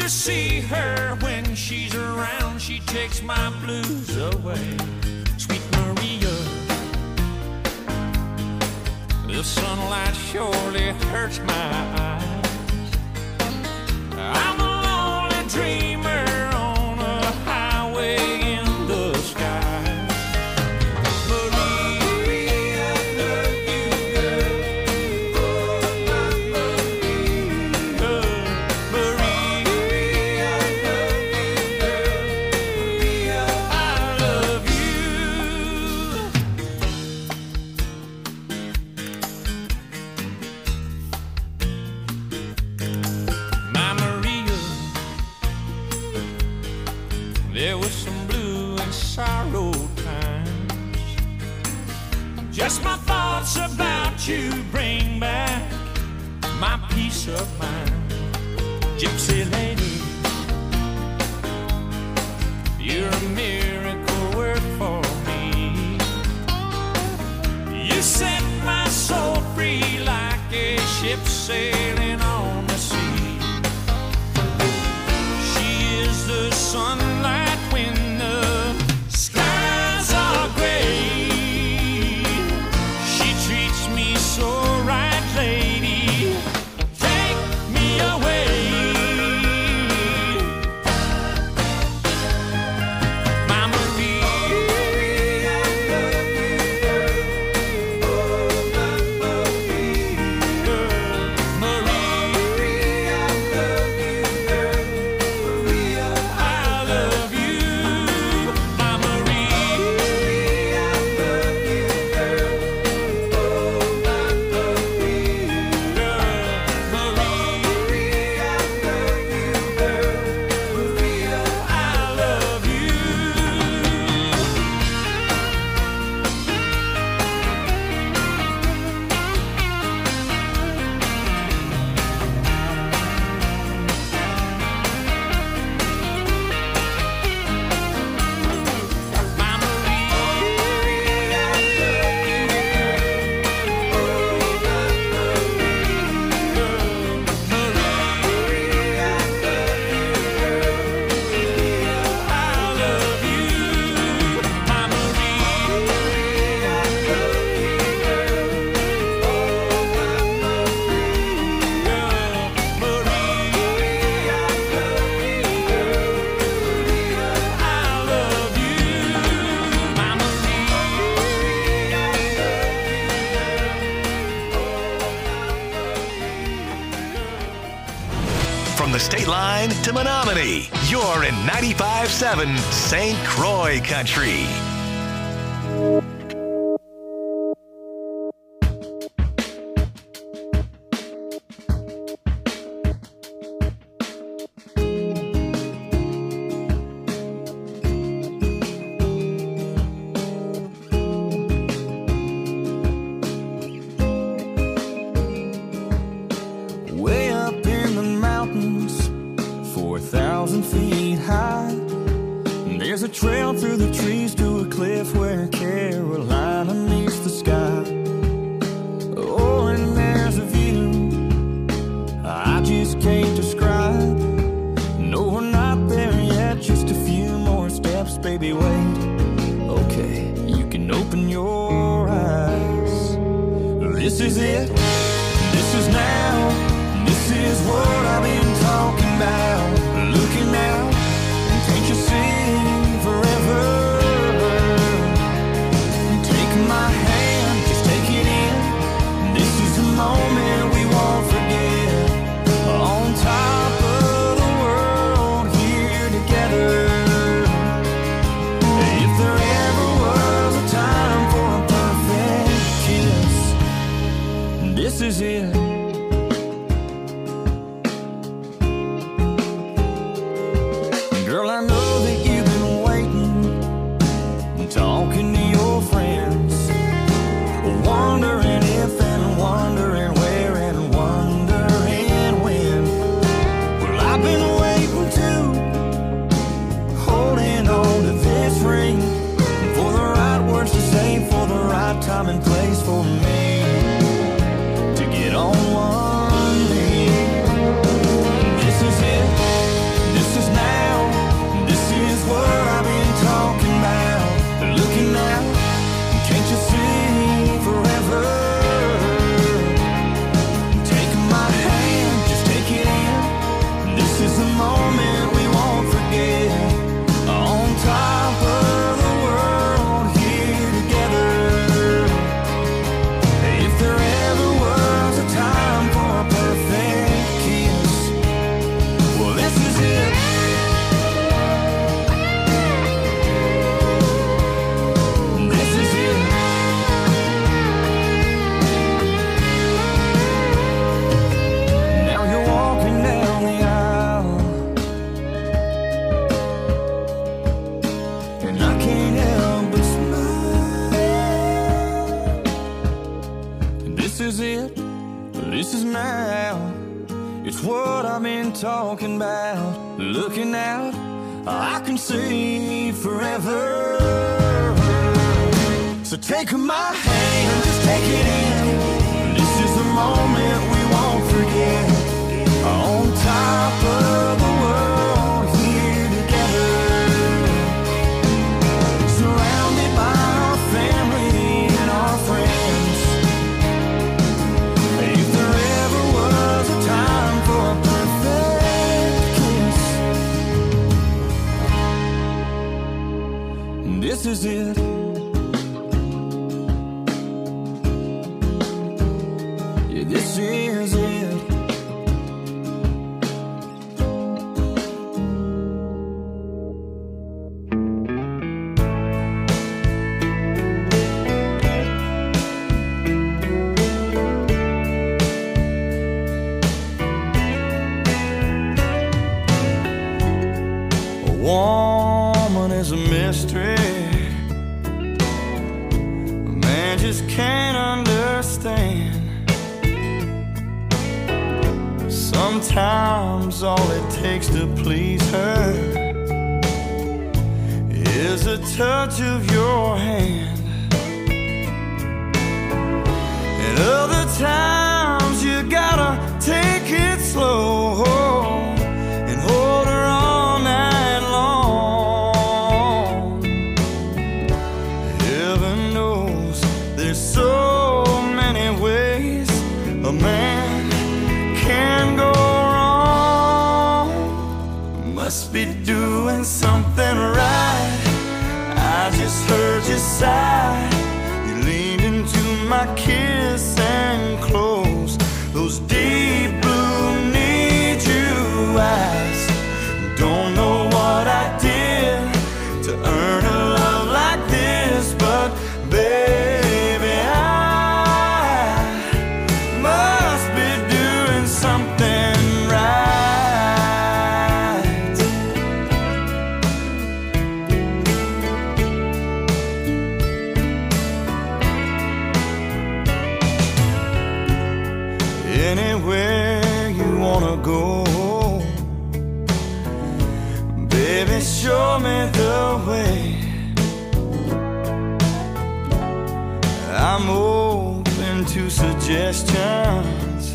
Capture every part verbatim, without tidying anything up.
to see her. When she's around, she takes my blues away. Sweet Maria, the sunlight surely hurts my eyes. I'm a lonely dreamer on a highway in the sky. Maria, I love you, girl. Oh, my Maria. Maria, I love you, girl. Maria, I love you. My Maria, there was some blue and sorrow times. Just my thoughts about you bring back my peace of mind. Gypsy lady, you're a miracle work for me. You set my soul free like a ship sailing on the sea. She is the sunlight when the skies are gray. She treats me so right, lady. Take me away. My Maria, I love you, girl. Oh, my Maria. Maria, I love you, girl. Maria, I love you. My Maria, I love you, girl. Oh, my Maria. Maria, I love you, girl. Maria, I love you. My Maria, I love you, girl. Oh, my Maria. Maria, I love you, girl. I love you. My Maria, I love you, girl. Oh, my Maria. Maria, I love you, girl. I love you. My From the state line to Menominee, you're in ninety-five seven Saint Croix Country. Way up in the mountains, four thousand feet high. There's a trail through the trees to a cliff where Carolina meets the sky. Oh, and there's a view I just can't describe. No, we're not there yet, just a few more steps, baby, wait. Okay, you can open your eyes. This is it, this is now. This is what I've been talking about. Looking out, and can't you see forever? Take my hand, just take it in. This is the moment we won't forget. On top of the world, here together. If there ever was a time for a perfect kiss, this what I've been talking about. Looking out, I can see forever. So take my hand, just take it in. This is the moment we won't forget. On top of the world, here together, surrounded by our family and our friends. If there ever was a time for a perfect kiss, this is it. Yeah, this is it. Woman is a mystery. A man just can't understand. Sometimes all it takes to please her is a touch of your hand. And other times you gotta take it slow and hold her all night long. Heaven knows there's so many ways a man can go wrong. Must be doing something right. I just heard you sigh. You leaned into my kiss and closed those deep blue need you eyes. Don't know what I did to earn a love like this, but baby, I must be doing something right. Anywhere you wanna go, baby, show me the way. I'm open to suggestions,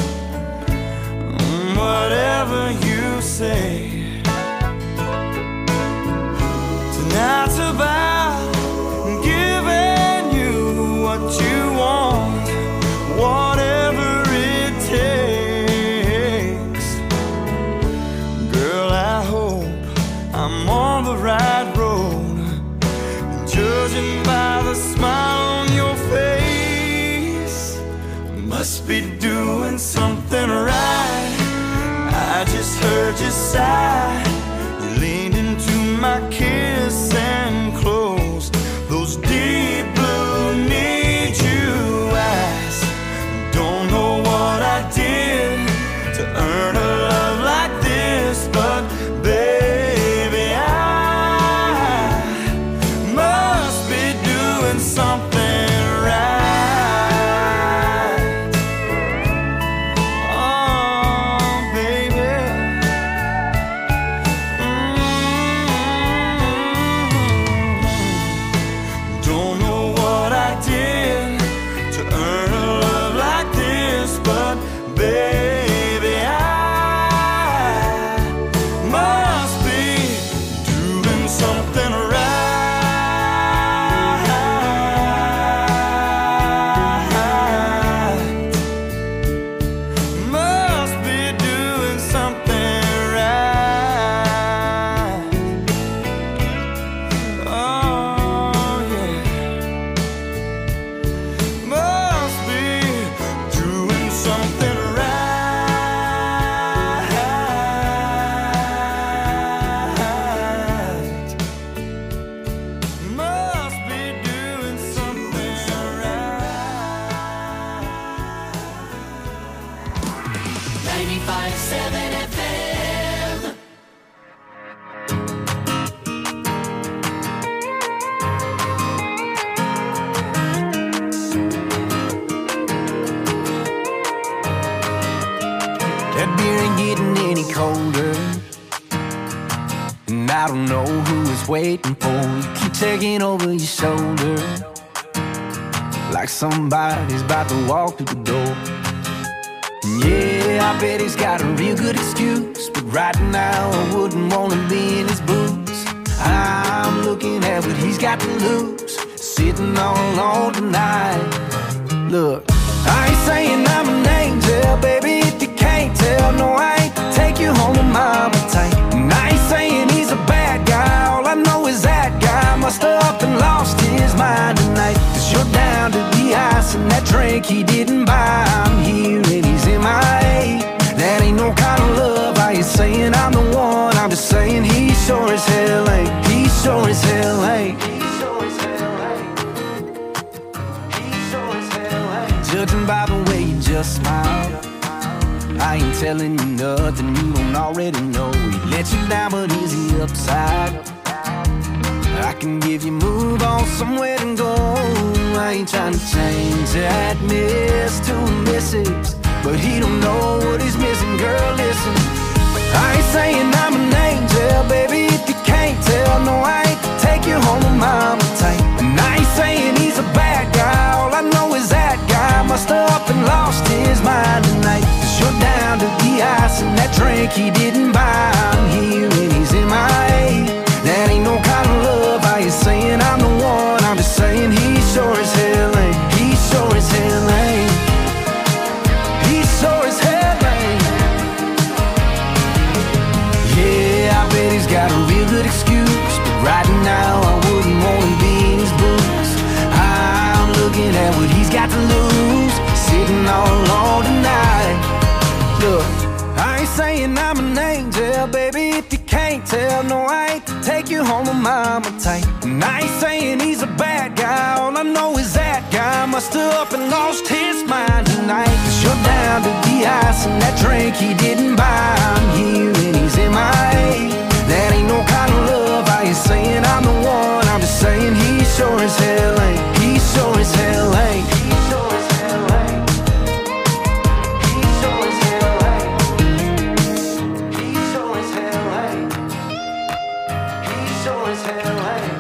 whatever you say. Tonight's about giving you what you want, whatever it takes. Girl, I hope I'm on the right road, judging by the smile on your face. Must be doing something right. I just heard you sigh. You leaned into my kiss and closed those deep blue need you eyes. Don't know what I did to earn a love like this, but baby, I must be doing something right. Oh, baby, That beer ain't getting any colder, and I don't know who is waiting for you. Keep checking over your shoulder, like somebody's about to walk through the door. And yeah, I bet he's got a real good excuse, but right now I wouldn't wanna be in his boots. I'm looking at what he's got to lose, sitting all alone tonight. Look, I ain't saying I'm an angel, baby, if you can't tell. No, I ain't take you home with mama tight. And I ain't saying he's a bad guy, all I know is that guy must have up and lost his mind tonight. Cause you're down to the ice and that drink he didn't buy. I'm here and he's in my A. That ain't no kind of love, I ain't saying I'm the one, I'm just saying he sure as hell ain't. He sure as hell ain't. Judging by the way you just smile, I ain't telling you nothing you don't already know. He let you down, but is he upside? I can give you move on somewhere to go. I ain't trying to change that miss to a missus, but he don't know what he's missing. Girl, listen, I ain't saying I'm an angel, baby, if you can't tell. No, I ain't take you home with mama tight. And I ain't saying he's a bad guy, all I know is that guy must have up and lost his mind tonight. Cause you're down to the ice and that drink he didn't buy. I'm here and he's in my A. That ain't no kind of love, I ain't saying I'm the one, I'm just saying he sure as hell ain't. He sure as hell ain't. He sure as hell ain't. Yeah, I bet he's got a real good excuse, but right now I wouldn't wanna be in his boots. I'm looking at what he's got to lose, sitting all alone tonight. Look, I ain't saying I'm an angel, baby, if you can't tell. No, I ain't take you home with mama tight. And I ain't saying he's a bad guy, all I know is that guy must have up and lost his mind tonight. Cause you're down to the ice and that drink he didn't buy. I'm here and he's in my A. That ain't no kind of love, I ain't saying I'm the one, I'm just saying he sure as hell ain't. He sure as hell ain't. He sure as hell ain't. He sure as hell ain't. He sure as hell ain't. He sure as hell ain't.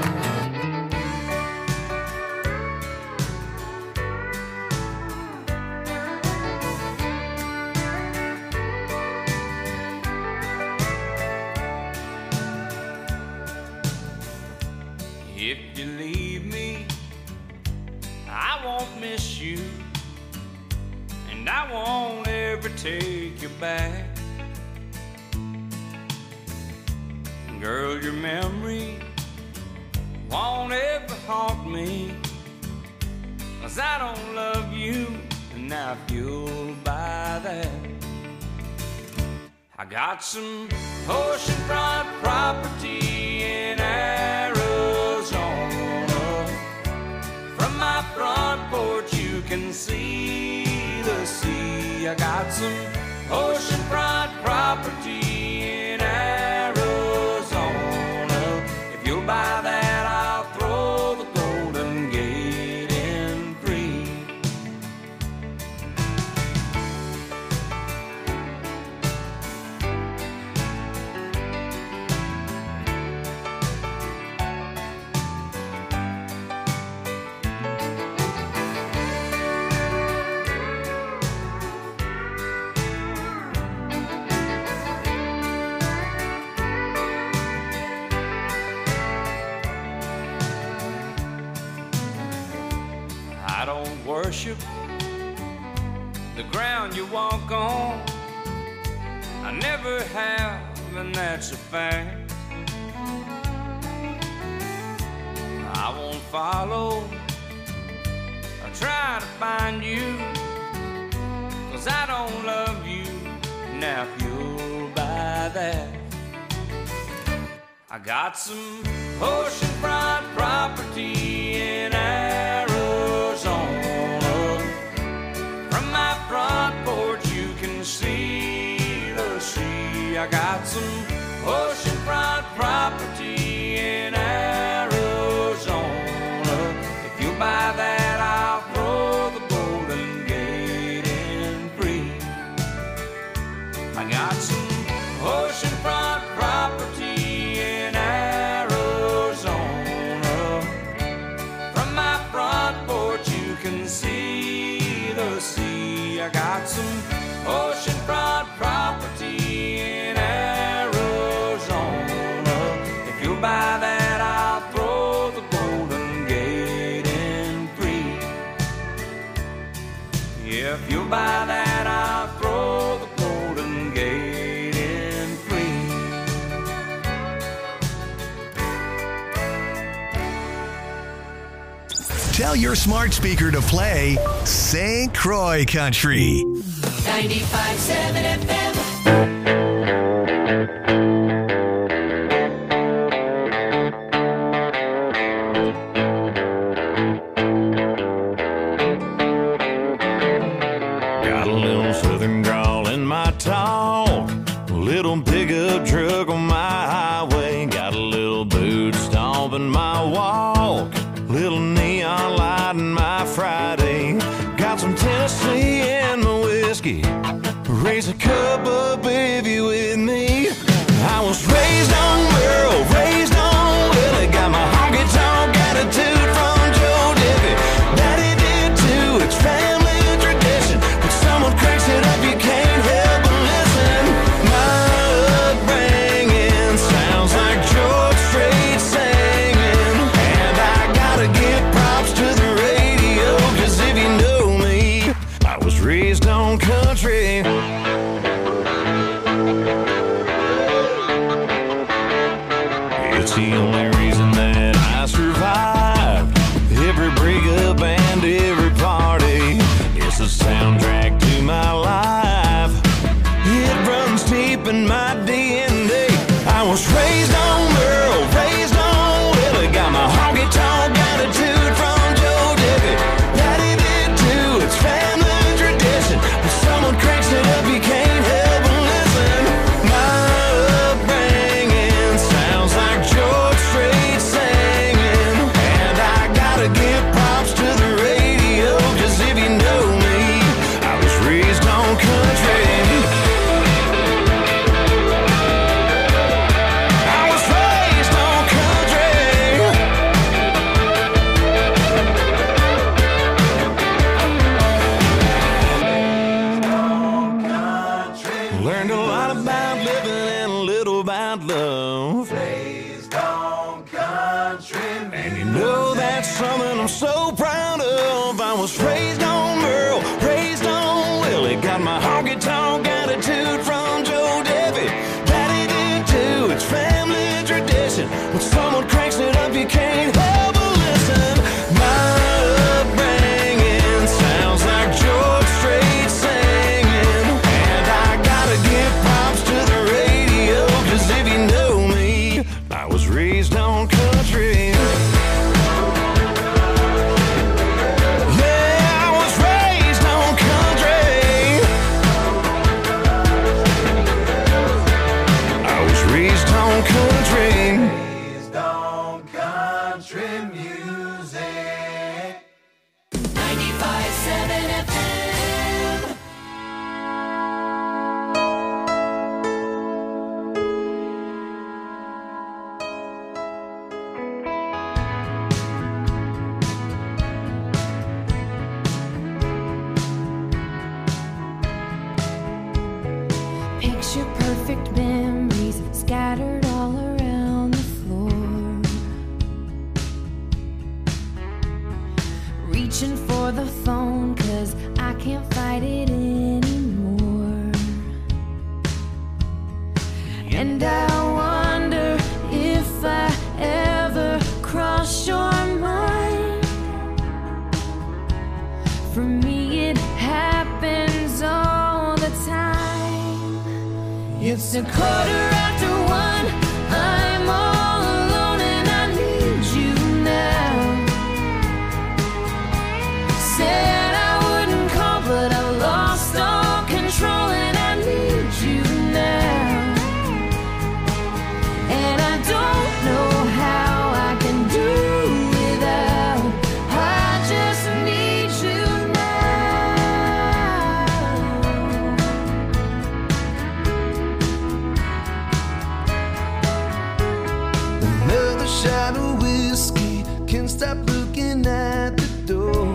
If you leave me, I won't miss you, and I won't ever take you back. Girl, your memory won't ever haunt me, cause I don't love you, and now you'll buy that. I got some oceanfront property in Arizona. From my front porch you can see the sea. I got some oceanfront property in Arizona. If you'll buy that, I'll throw the Golden Gate in free. I don't worship the ground you walk on. I never have, and that's a fact. I won't follow or try to find you, cause I don't love you. Now if you'll buy that, I got some oceanfront property in Arizona. From my front porch you can see the sea. I got some oceanfront property in Arizona. If you buy that, I'll throw the Golden Gate in free. I got some oceanfront property in Arizona. From my front porch you can see the sea. I got some oceanfront property in Arizona. If you'll buy that, I'll throw the Golden Gate in free. If you'll buy that, I'll throw the Golden Gate in free. Tell your smart speaker to play Saint Croix Country. ninety-five point seven F M. Got a little southern drawl in my talk, a little pickup truck on my highway, got a little boot stomp in my walk, little neon light in my Friday, got some Tennessee in my whiskey. Raise a cup up if you with me. I was raised on Merle, raised on Willie, got my honky tonk attitude from Joe Diffie. Daddy did too, it's family tradition. When someone cranks it up, you can't help but listen. My upbringing sounds like George Strait singing, and I gotta give props to the radio, 'cause if you know me, I was raised on country. It's the only reason that I survived every breakup and every party. It's the soundtrack to my life. It runs deep in my D N A. I was raised on Merle, raised on Willie, got my honky tonk attitude from Joe Diffie. Daddy did too, it's family tradition. When someone cranks it up, you can't help but listen. My upbringing sounds like George Strait singing, and I gotta give props to the radio, 'cause if you know me, I was raised on country. I was raised on country. Learned a lot about living and a little about love. And you know that's something I'm so proud of. I was raised on Merle, raised on Willie, got my honky tonk attitude from Joe Diffie. Daddy did too, it's family tradition. When someone cranks it up, you can't help but listen. My upbringing sounds like George Strait singing, and I gotta give props to the radio, 'cause if you know me, I was raised on country. Yeah, I was raised on country. I was raised on country. Raised on country music. ninety-five point seven F M. Picture perfect memories scattered all around the floor. Reaching for the phone 'cause I can't fight it anymore. And I wonder if I ever cross your mind. For me it happens all the time. It's a quarter after one, I'm all alone and I need you now. Said I wouldn't call, but I lost all control and I need you now. And I don't know how I can do without. I just need you now. stop looking at the door.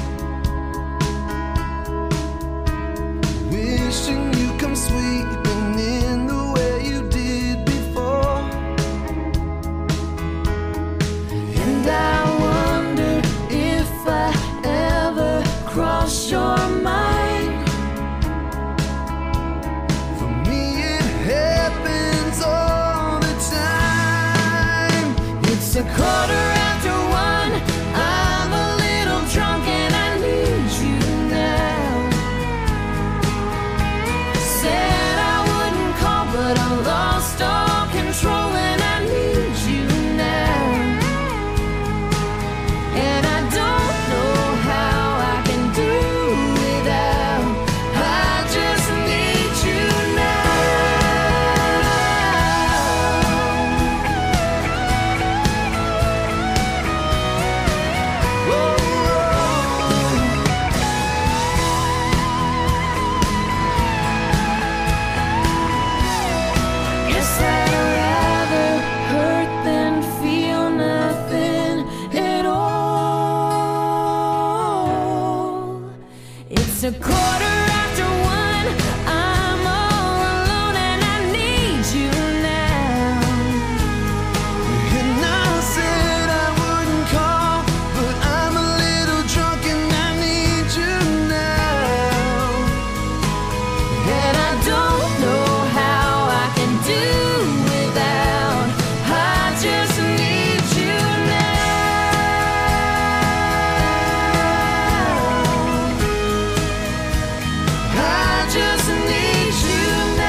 Wishing you come sweeping in the way you did before. And I wonder if I ever cross your mind. For me it happens all the time. It's a quarter after one. I'm a little drunk and I need you now. Said I wouldn't call, but I lost all control and I need you now. And I don't know how I can do without. I just need you now. Guess I'd rather hurt than feel nothing at all. It's a quarter after one. I'm all alone and I need you now. And I said I wouldn't call, but I'm a little drunk and I need you now. And I don't know how I can do without. I just need you now. I just need you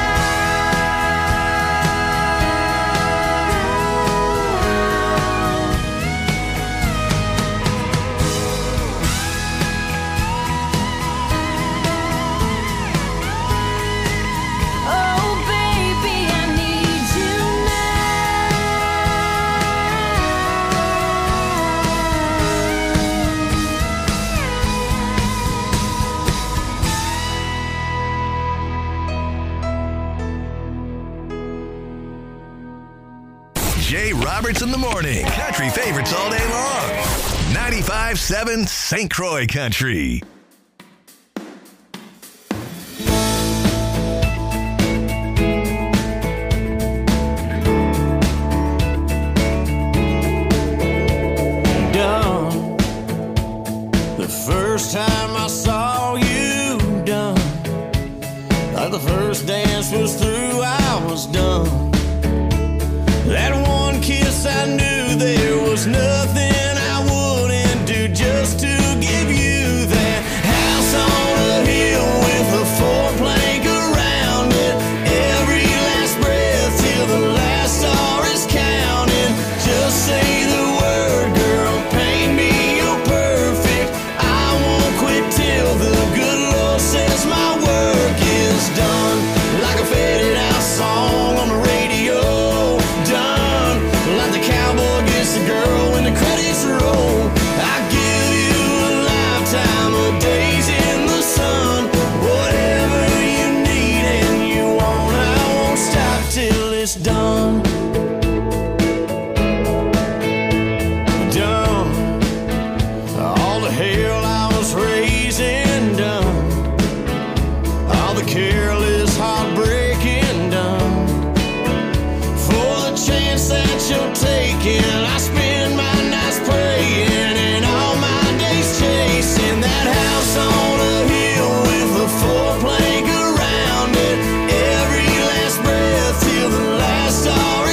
now. Oh, baby, I need you Jay Roberts in the morning. Country favorites all day long. ninety-five seven Saint Croix Country. Done. The first time I saw you done, like the first dance was through, I was done. That one kiss, I knew there was nothing I wouldn't do just to give you that house on a hill with a four-plank around it. Every last breath till the last star is counting. Just say the word, girl, paint me, you're perfect. I won't quit till the good Lord says my work is done. Like a faded out song on the radio. Done. Like the cowboy gets the girl when the credits roll. I give you a lifetime of days in the sun. Whatever you need and you want, I won't stop till it's done. Done. All the hell I was raising done. All the careless heartbreaking done. For the chance that you're taking, I spend my nights praying and all my days chasing that house on a hill with a four-plank around it. Every last breath till the last star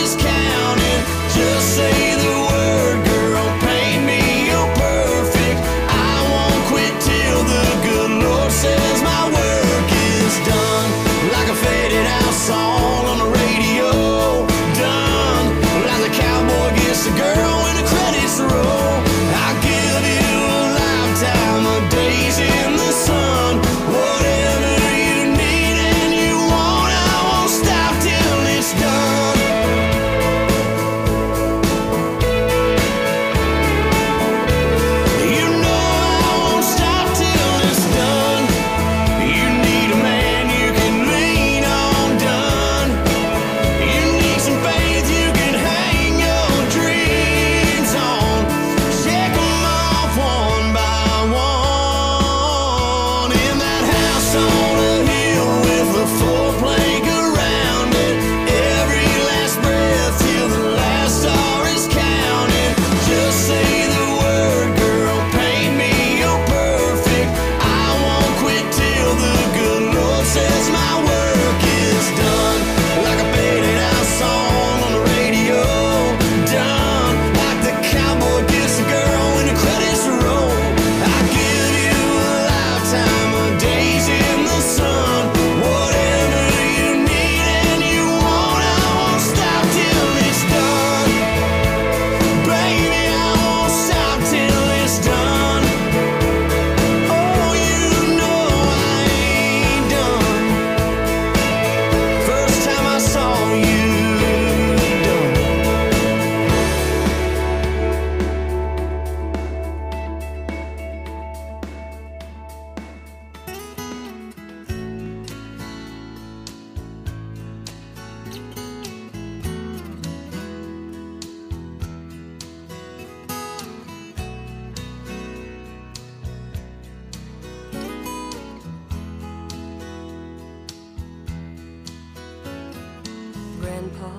Grandpa,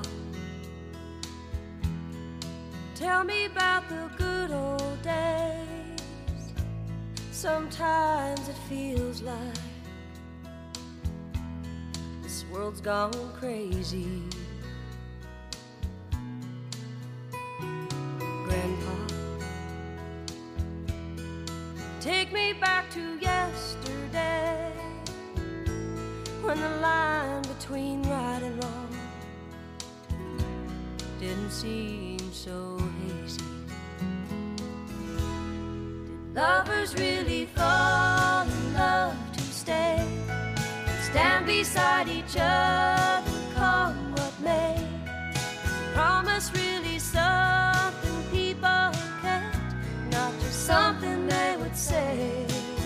tell me about the good old days. Sometimes it feels like this world's gone crazy. Grandpa, take me back to yesterday, when the line between right and wrong didn't seem so hazy. Did lovers really fall in love to stay, stand beside each other, come what may? Is promise really something people kept, not just something they would say?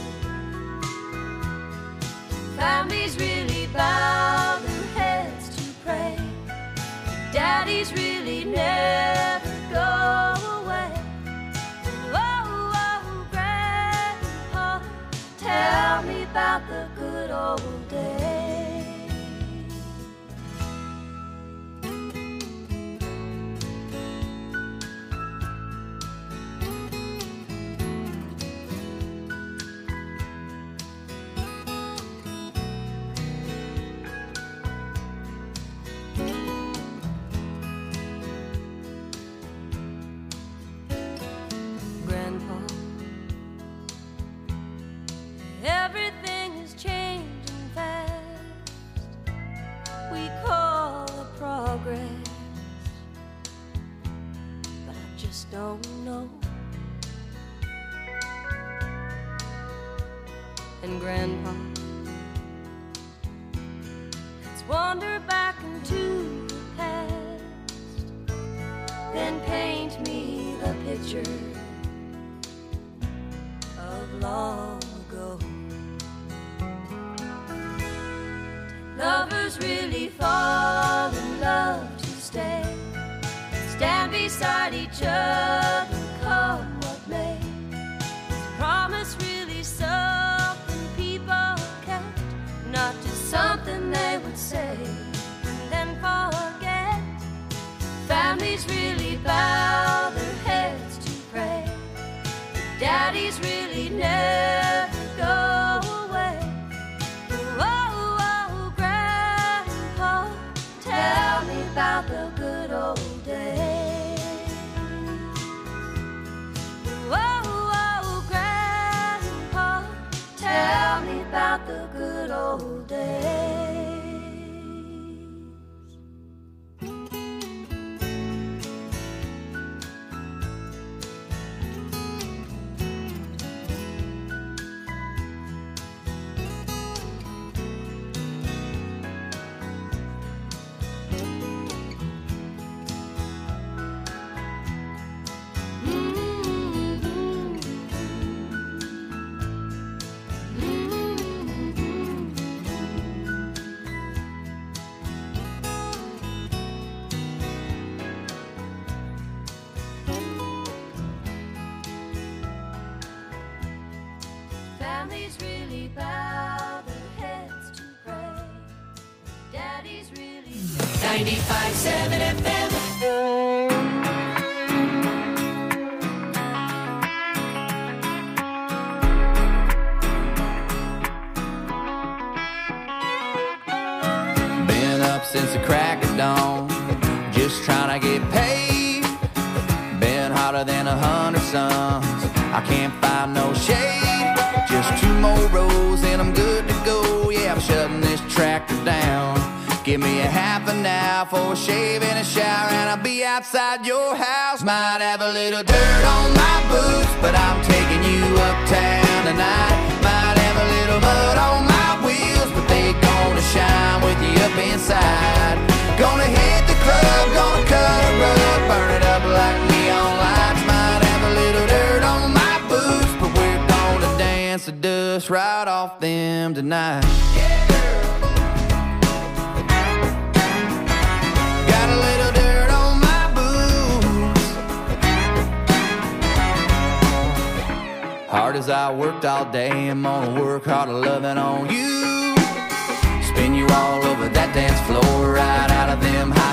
Families really bow their heads to pray, daddies really never go away. Oh, oh, Grandpa, tell me about the good old days. Everything is changing fast. We call it progress, but I just don't know. And Grandpa, let's wander back into the past, then paint me the picture of long ago. Lovers really fall in love to stay, stand beside each other, come what may? Is promise really something people kept, not just something they would say and then forget? Families really bow their heads to pray, daddies really never go away. Tell me about the good old days. Oh, oh, Grandpa, tell me about the good old days. Families really bow their heads to pray, daddies really ninety-five seven F M. Since the crack of dawn, just trying to get paid. Been hotter than a hundred suns, I can't find no shade. Just two more rows and I'm good to go. Yeah, I'm shutting this tractor down. Give me a half an hour for a shave and a shower, and I'll be outside your house. Might have a little dirt on my boots, but I'm taking you uptown tonight. Might have a little mud on my wheels, but they gonna shine with you up inside. Gonna hit the club, gonna cut a rug, burn it up like neon lights. Might have a little dirt on my boots, but we're gonna dance the dust right off them tonight. Yeah, girl. Got a little dirt on my boots. Hard as I worked all day, I'm gonna work harder loving on you. Spin you all over that dance floor, right out of them high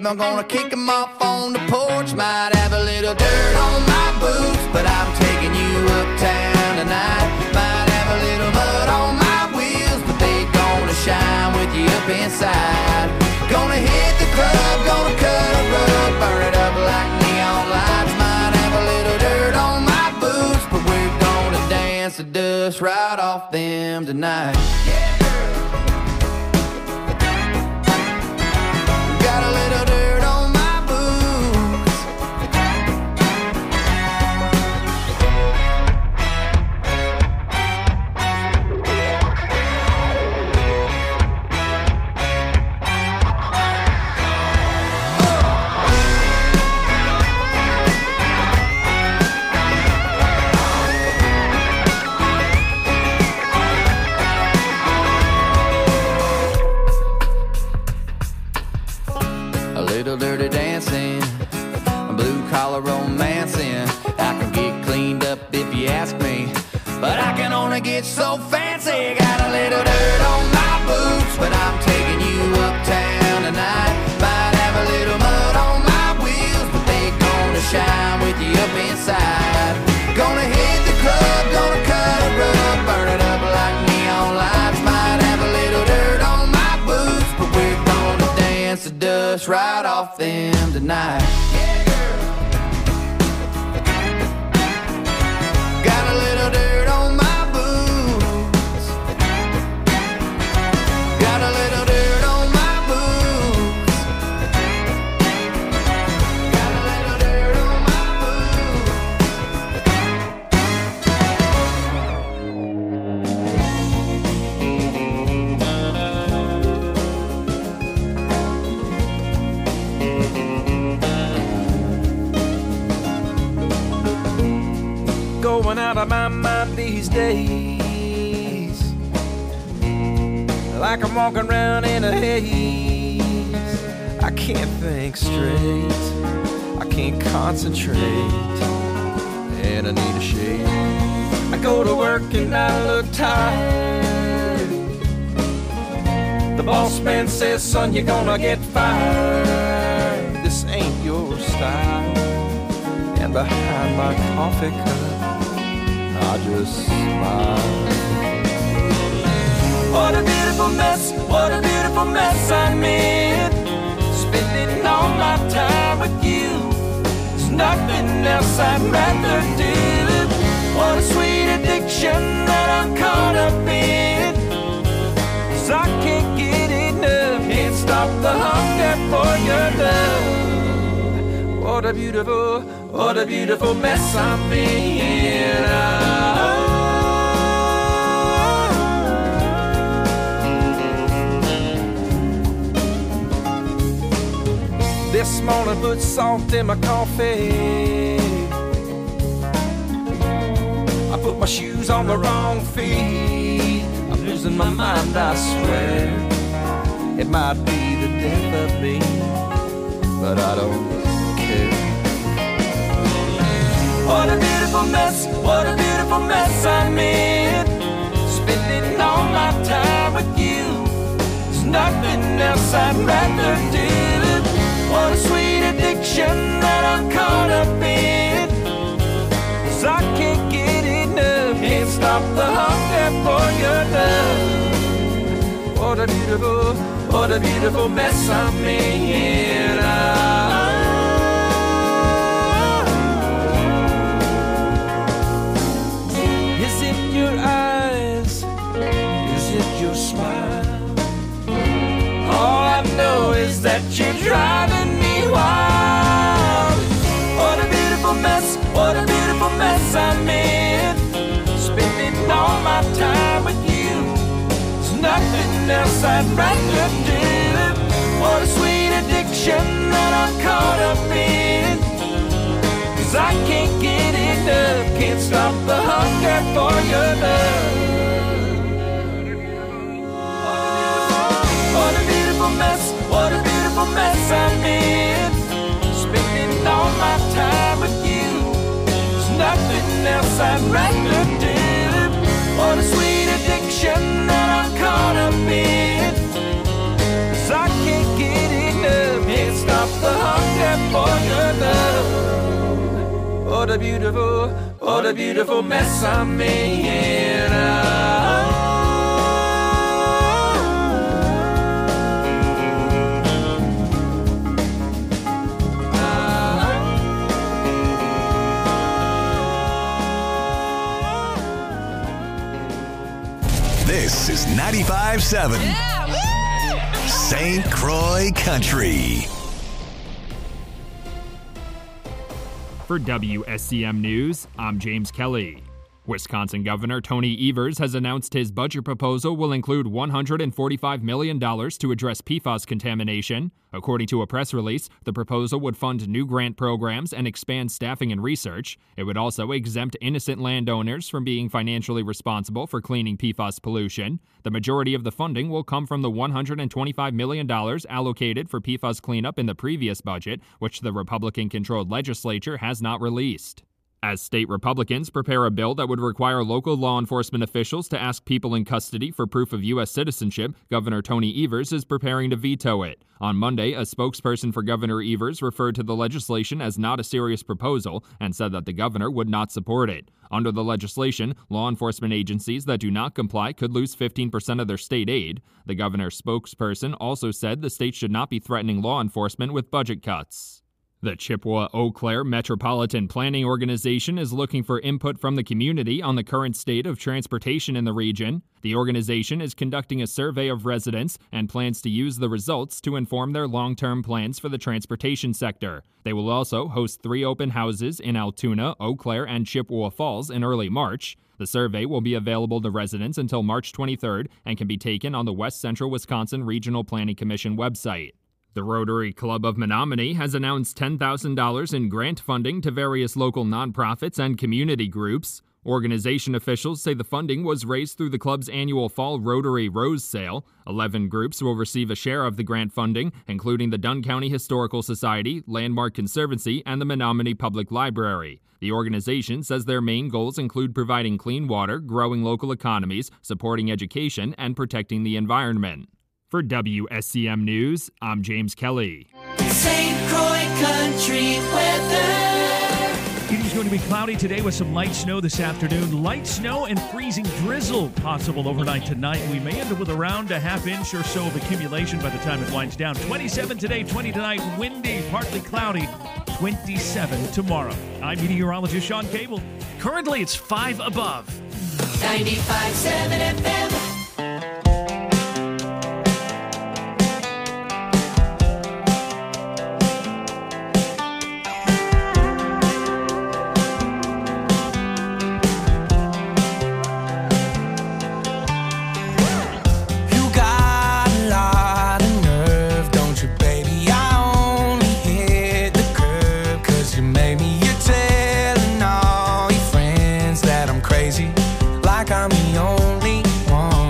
I'm gonna kick 'em off on the porch. Might have a little dirt on my boots, but I'm taking you uptown tonight. Might have a little mud on my wheels, but they gonna shine with you up inside. Gonna hit the club, gonna cut a rug, burn it up like neon lights. Might have a little dirt on my boots, but we're gonna dance the dust right off them tonight. Yeah, girl. Got a little dirt on my boots. A little dirty dancing, blue collar romancing. I can get cleaned up if you ask me, but I can only get so fancy. Got a little dirt on my boots, but I'm taking you uptown tonight. Might have a little mud on my wheels, but they gonna shine with you up inside. Gonna hit the club, gonna cut a rug, burn it up like neon lights. Might have a little dirt on my boots, but we're gonna dance the dust right off them tonight. Yeah, girl. Got a little dirt on my boots. Got a little dirt on my boots. Got a little dirt on my boots. Going out of my mind these days, like I'm walking around in a haze. I can't think straight, I can't concentrate, and I need a shade. I go to work and I look tired. The boss man says, son, you're gonna get fired. This ain't your style. And behind my coffee cup, I just smile. What a beautiful mess, what a beautiful mess I'm in. Spending all my time with you. There's nothing else I'd rather do. What a sweet addiction that I'm caught up in. 'Cause I can't get enough, can't stop the hunger for your love. What a beautiful, what a beautiful mess I'm in. Oh. This morning put salt in my coffee. I put my shoes on the wrong feet. I'm losing my mind, I swear. It might be the death of me, but I don't care. What a beautiful mess, what a beautiful mess I'm in. Spending all my time with you. There's nothing else I'd rather do. What a sweet addiction that I'm caught up in. 'Cause I can't get enough, can't stop the hunger for your love. What a beautiful, what a beautiful mess I'm in. Oh. Is it your eyes? Is it your smile? All I know is that you're driving me wild. What a beautiful mess, what a beautiful mess I'm in. Spending all my time with you. There's nothing else I'd rather do. What a sweet addiction that I'm caught up in. 'Cause I can't get enough, can't stop the hunger for your love. What a beautiful mess, what a beautiful mess I'm in. Spending all my time with you. There's nothing else I'd rather do. What a sweet addiction that I'm caught up in. 'Cause I can't get enough, can't stop the California love. What a beautiful, what a beautiful mess I'm in. This is ninety-five point seven Saint Croix Country. For W S C M News, I'm James Kelly. Wisconsin Governor Tony Evers has announced his budget proposal will include one hundred forty-five million dollars to address P FAS contamination. According to a press release, the proposal would fund new grant programs and expand staffing and research. It would also exempt innocent landowners from being financially responsible for cleaning P FAS pollution. The majority of the funding will come from the one hundred twenty-five million dollars allocated for P FAS cleanup in the previous budget, which the Republican-controlled legislature has not released. As state Republicans prepare a bill that would require local law enforcement officials to ask people in custody for proof of U S citizenship, Governor Tony Evers is preparing to veto it. On Monday, a spokesperson for Governor Evers referred to the legislation as not a serious proposal and said that the governor would not support it. Under the legislation, law enforcement agencies that do not comply could lose fifteen percent of their state aid. The governor's spokesperson also said the state should not be threatening law enforcement with budget cuts. The Chippewa-Eau Claire Metropolitan Planning Organization is looking for input from the community on the current state of transportation in the region. The organization is conducting a survey of residents and plans to use the results to inform their long-term plans for the transportation sector. They will also host three open houses in Altoona, Eau Claire, and Chippewa Falls in early March. The survey will be available to residents until March twenty-third and can be taken on the West Central Wisconsin Regional Planning Commission website. The Rotary Club of Menominee has announced ten thousand dollars in grant funding to various local nonprofits and community groups. Organization officials say the funding was raised through the club's annual Fall Rotary Rose Sale. Eleven groups will receive a share of the grant funding, including the Dunn County Historical Society, Landmark Conservancy, and the Menominee Public Library. The organization says their main goals include providing clean water, growing local economies, supporting education, and protecting the environment. For W S C M News, I'm James Kelly. Saint Croix Country weather. It is going to be cloudy today with some light snow this afternoon. Light snow and freezing drizzle possible overnight tonight. We may end up with around a half inch or so of accumulation by the time it winds down. twenty-seven today, twenty tonight, windy, partly cloudy, twenty-seven tomorrow. I'm meteorologist Sean Cable. Currently, it's five above. ninety-five point seven F M. Like I'm the only one.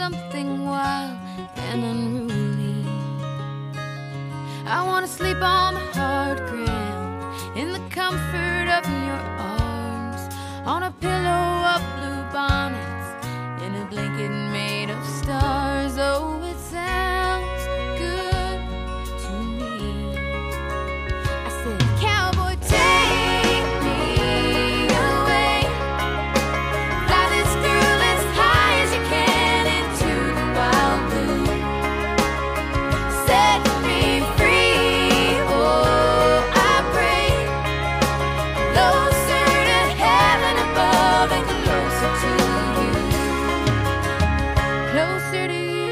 something wild and unruly. I wanna sleep on the hard ground in the comfort of your arms, on a pillow of blue bonnets, in a blanket made of stars. Oh, it sounds good to me. I said, cowboy, take me away, fly this girl as high as you can into the wild blue, set me free. Oh, I pray, closer to heaven above and closer to you, closer to you.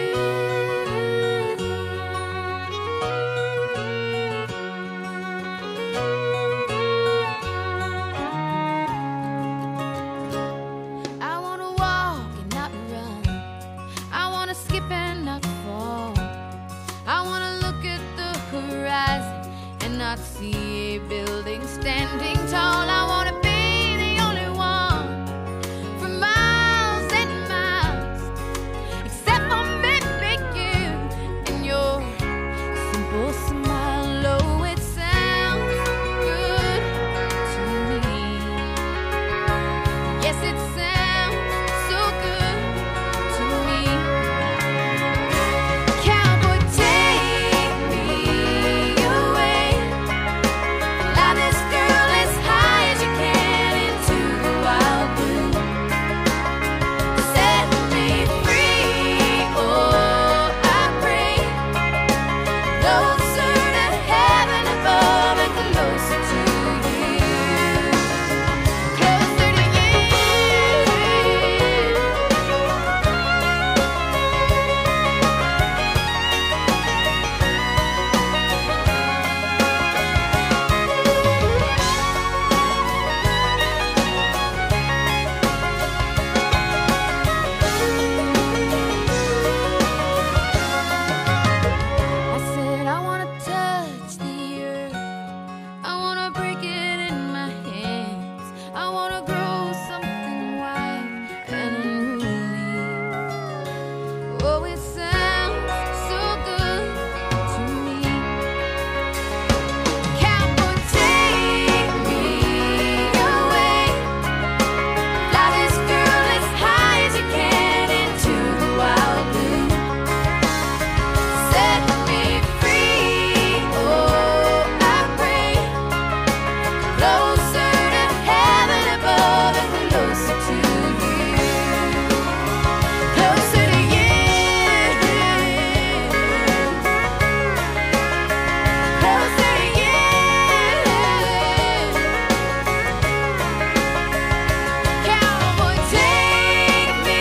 I wanna walk and not run, I wanna skip and not fall, I wanna look at the horizon and not see a building standing tall. I wanna be the only one for miles and miles, except for maybe you and your simple smile. Oh, it sounds good to me. Yes, it sounds so good to me. Cowboy, take me away, fly this girl as high as you can into the wild blue, set me free. Oh, I pray, closer to heaven above and closer to you, closer to you. I said, I wanna touch the earth, I wanna break it in my hands, I wanna grow something wild and unruly. Oh, it sounds so good to me. Cowboy, take me away, fly this girl as high as you can into the wild blue, set me free. Oh, I pray, closer to heaven above and closer to you, closer to you, closer to you. Cowboy, take me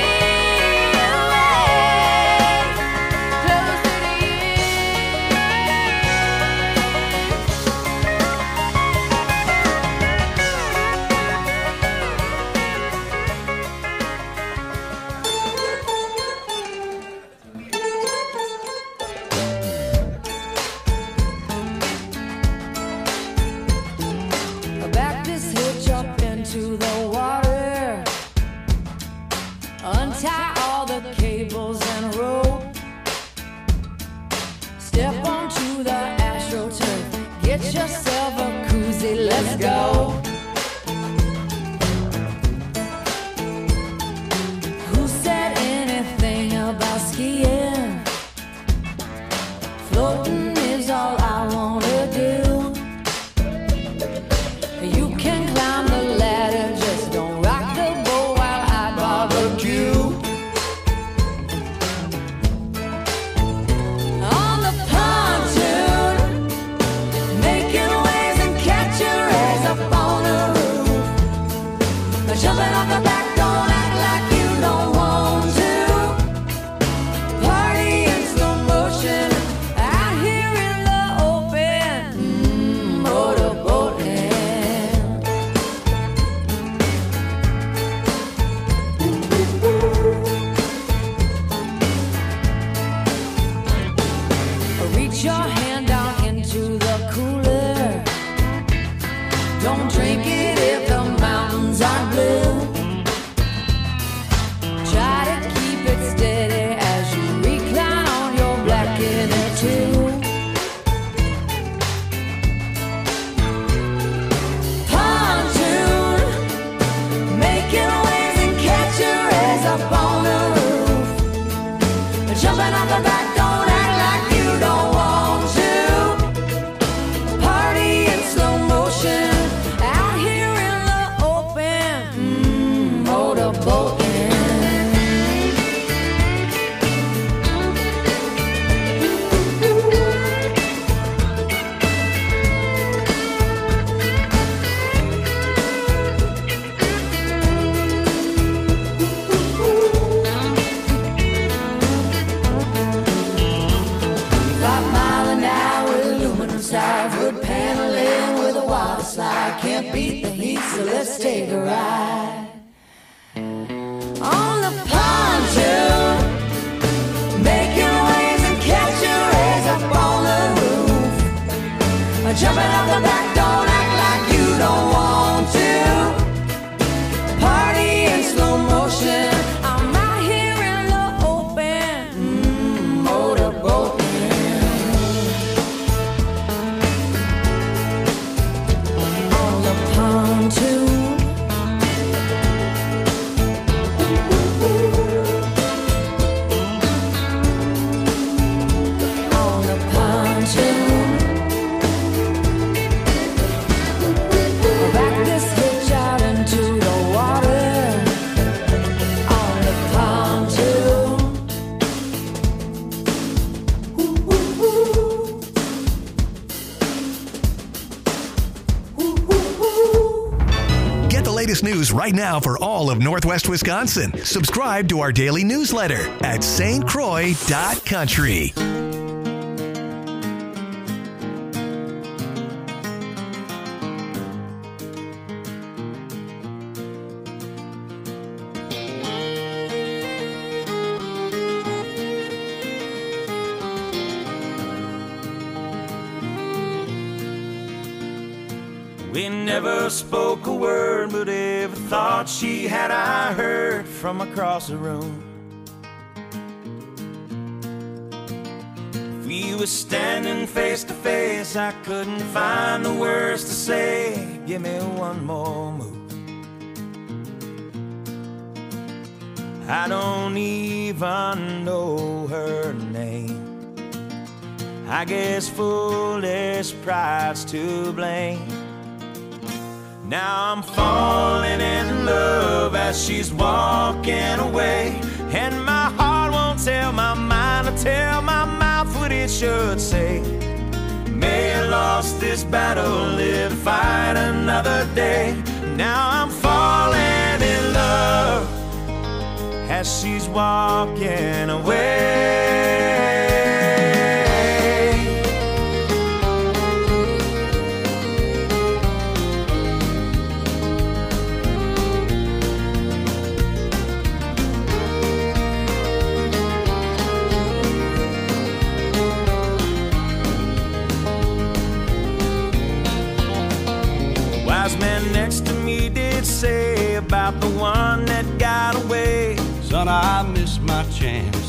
away, closer to you. Back this hitch up into the water, untie all the cables and rope, step onto the AstroTurf, get yourself a koozie, let's go. Who said anything about skiing? Floating is all I wanna do. You can climb the ladder, just don't rock the boat while I barbecue. On the pontoon, making waves and catching rays up on the beat the heat, so let's take a ride. On the pontoon, making waves and catching rays up on the roof. Jumping out the back, don't act like you don't want to. Party in slow motion, I'm out here in the open, mm, motorboating. On the pontoon. News right now for all of Northwest Wisconsin. Subscribe to our daily newsletter at S T Croix dot country. We never spoke a word, but every thought she had I heard from across the room. If we were standing face to face, I couldn't find the words to say. Give me one more move. I don't even know her name. I guess foolish pride's to blame. Now I'm falling in love as she's walking away, and my heart won't tell my mind or tell my mouth what it should say. May I lost this battle, live to fight another day. Now I'm falling in love as she's walking away. Wise man next to me did say about the one that got away, son, I missed my chance.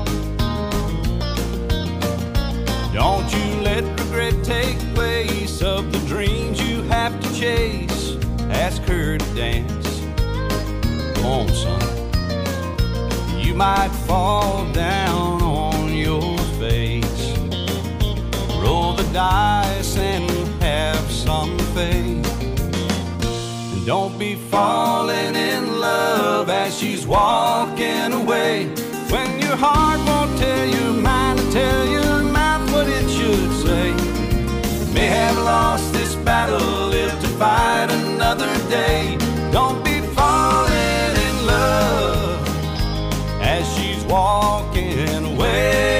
Don't you let regret take place of the dreams you have to chase. Ask her to dance. Come on, son. You might fall down on your face. Roll the dice and have some faith. Don't be falling in love as she's walking away, when your heart won't tell your mind to tell your mouth what it should say. May have lost this battle, live to fight another day. Don't be falling in love as she's walking away.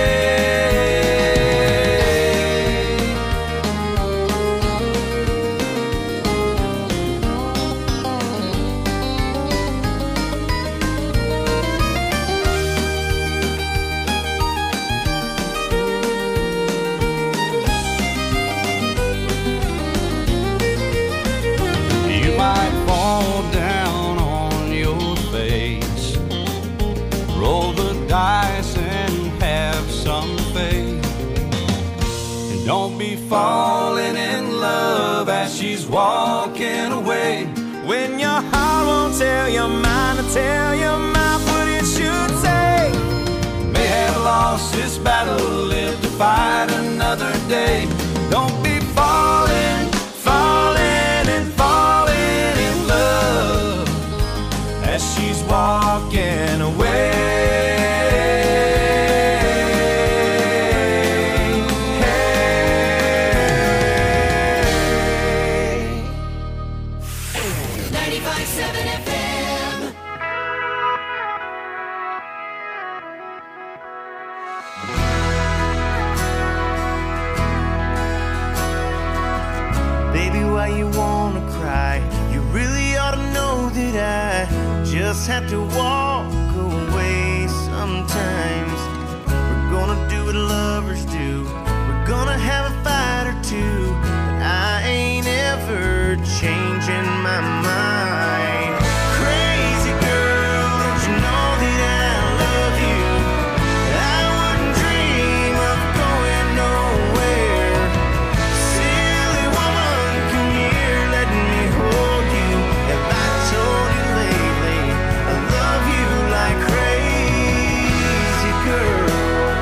Don't be falling in love as she's walking away, when your heart won't tell your mind to tell your mouth what it should say. May have lost this battle, live to fight another day. Don't be falling, falling and falling in love as she's walking away. Baby, why you wanna cry? just have to walk away sometimes. We're gonna do what lovers do. We're gonna have a fight or two, but I ain't ever changing my mind. Crazy girl, don't you know that I love you? I wouldn't dream of going nowhere. Silly woman, come here, let me hold you. Have I told you lately I love you like crazy girl?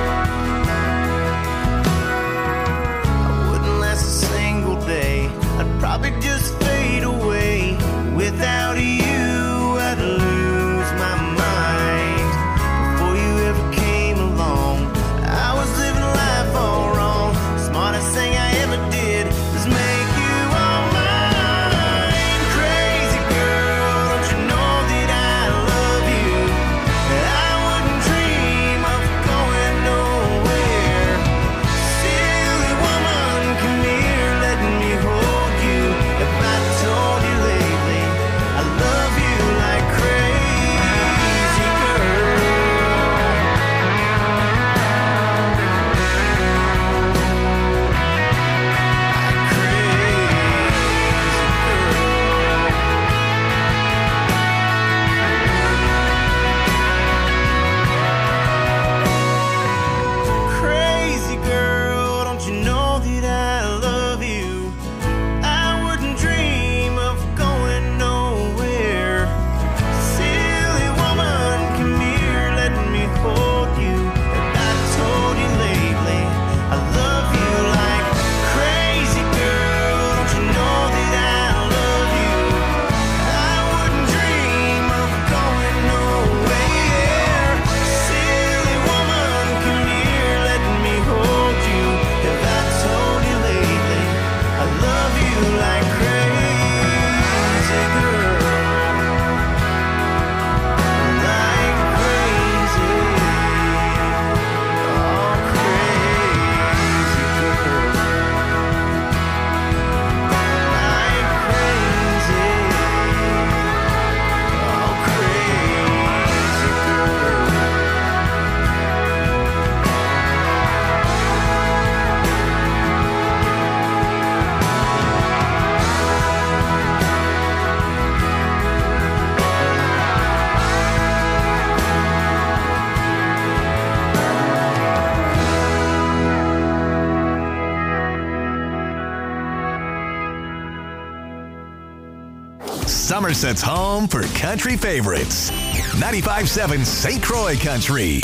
I wouldn't last a single day. I'd probably just fade away. Without you, I'd lose my mind. Before you ever came along, I was living life all wrong. Smartest thing I ever did was make you all mine. Crazy girl, don't you know that I love you? I wouldn't dream of going nowhere. Silly woman, come here, let me hold you. If I told you lately I love you like crazy girl. Crazy girl, don't you know that I love you? I wouldn't dream of going nowhere. Silly woman, come here, let me hold you. If I told you lately I love you like crazy girl, don't you know that I love you? I wouldn't dream of going nowhere. Silly woman, come here, let me hold you. If I told you lately I love you like crazy girl, like crazy, oh crazy girl, like crazy, oh crazy girl. Somerset's home for country favorites. ninety-five point seven Saint Croix Country.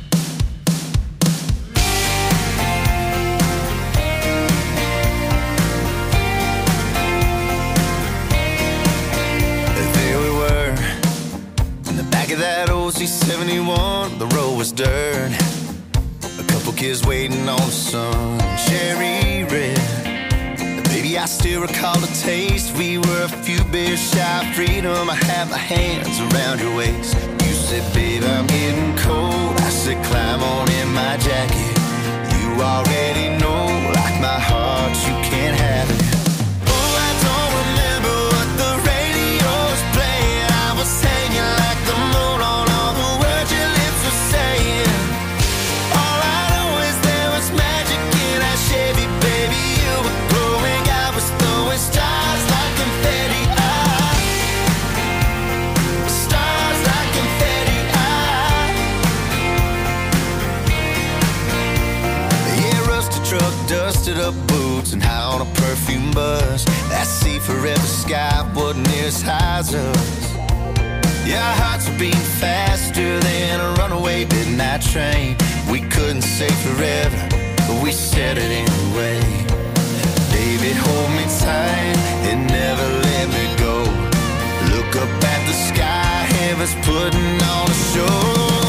There we were, in the back of that old C seventy-one. The road was dirt, a couple kids waiting on the sun, cherry red. Baby, I still recall the taste. We were a few beers shy of freedom. I had my hands around your waist. You said, babe, I'm getting cold. I said, climb on in my jacket. You already know, like my heart, you can't have it. Oh, I don't remember what the radio was playing. I was hanging like the moon on all the words your lips were saying. All I know is there was magic in that Chevy, baby. You were glowing, I was throwing stars like confetti. Ah, stars like confetti. Ah, yeah, rusted truck, dusted up boots, and high on a perfume bus. That sea forever sky wasn't near as high as us. Yeah, our hearts were beating faster than a runaway midnight train. We couldn't say forever, but we said it anyway. Baby, hold me tight and never let me go. Look up at the sky, heaven's putting on a show.